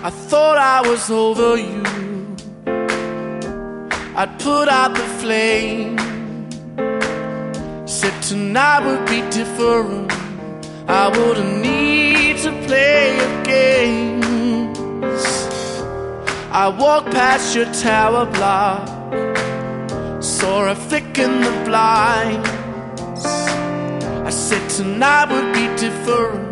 I thought I was over you. I'd put out the flame. Said tonight would be different. I wouldn't need to play your games. I walked past your tower block, saw a flick in the blinds. I said tonight would be different.